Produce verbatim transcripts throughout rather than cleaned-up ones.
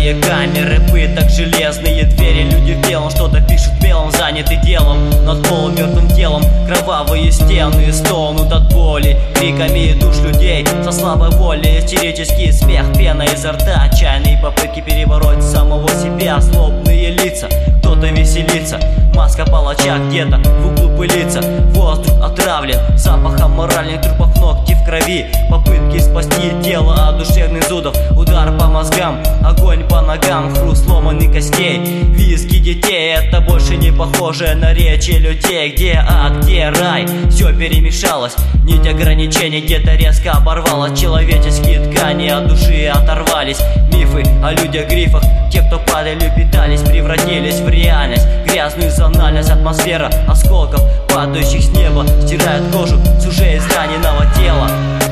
Железные камеры пыток, железные двери. Люди в белом что-то пишут белым, заняты делом. Над полумертвым телом кровавые стены стонут от боли, криками душ людей со слабой волей. Истерический смех, пена изо рта, отчаянные попытки перебороть самого себя. Злобные лица, кто-то веселится, маска палача где-то в углу пылится. Воздух отравлен запахом моральных трупов, ногти в крови, попытки спасти тело от душевных зудов. Удар по мозгам, огонь по ногам, хруст сломанных костей, визги детей. Это больше не похоже на речи людей. Где ад, где рай, все перемешалось. Нить ограничений где-то резко оборвалась. Человеческие ткани от души оторвались. Мифы о людях-грифах, те, кто падали, питались, превратились в реальность. Грязную зональность, атмосфера осколков, падающих с неба, стирает кожу с уже израненного тела.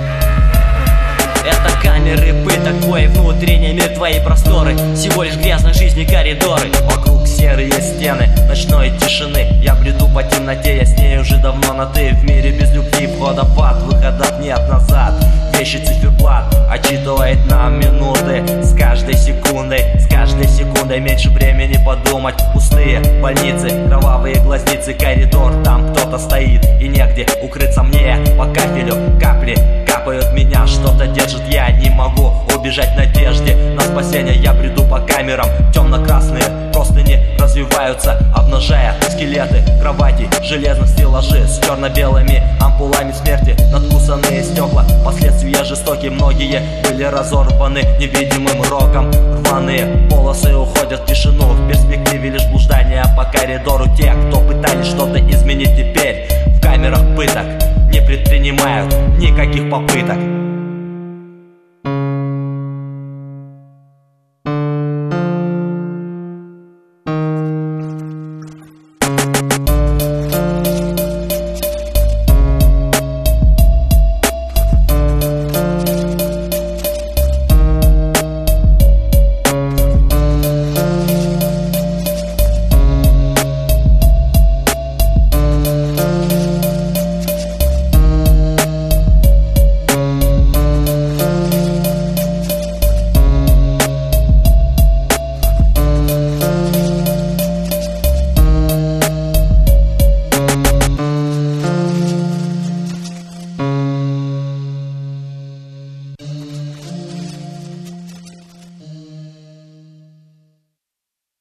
Это камеры пыток, твой внутренний мир, твои просторы, всего лишь грязной жизни коридоры. Вокруг серые стены ночной тишины. Я бреду по темноте, я с ней уже давно на ты. В мире без любви входа в ад, выходов нет назад. Вещи циферблат отчитывает нам минуты. С каждой секундой, с каждой секундой меньше времени подумать. Пустые больницы, кровавые глазницы, коридор, там кто-то стоит и негде укрыться мне. По кафелю капли капают меня, что-то держит, я не могу убежать в надежде на спасение. Я бреду по камерам, темно-красные простыни развиваются, обнажая скелеты кровати, железных стеллажей с черно-белыми ампулами смерти, надкусанные стекла, последствия жестоки, многие были разорваны невидимым роком. Рваные полосы уходят в тишину, в перспективе лишь блуждания по коридору. Те, кто пытались что-то изменить, теперь в камерах пыток не предпринимают никаких попыток.